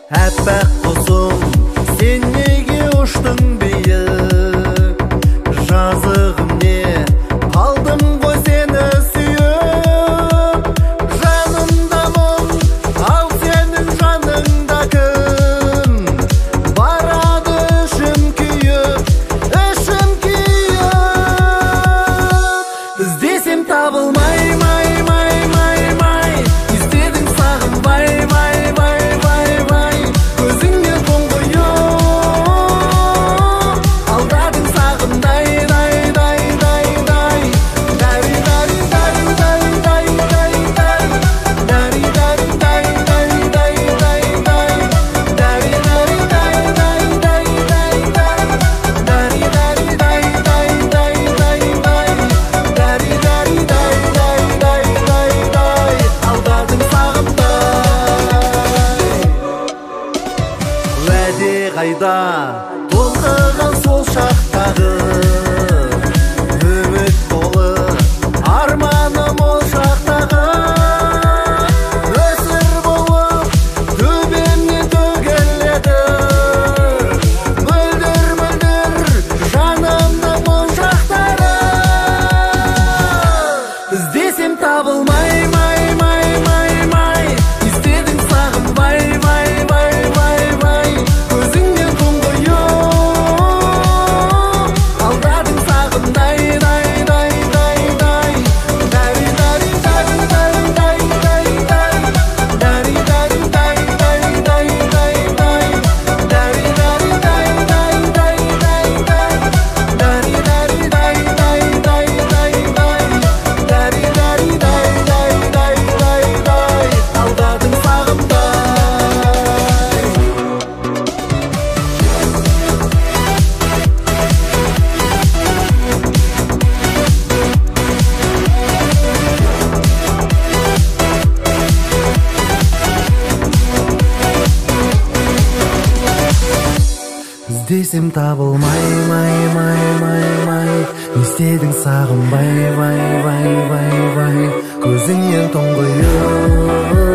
Әппақ құсым, сен неге ұштың биік? Жазығым не, қалдым ғой сені сүйіп. Жанымдамын, ал сенің жаныңда кім? Барады ішім күйіп, іздесем табылмай, іздедің сағынбай, көзіңнен тұңғиып, алдадың сағымдай, қайда толқыған сол шақтағы үміт толы арманым ол шақтағы өсір болып төбемнен төгіледі мөлдір жанымды моншақтары іздесем табылмай іздедің сағынбай іздесем табылмай, іздедің сағынбай, көзіңнен тұңғиып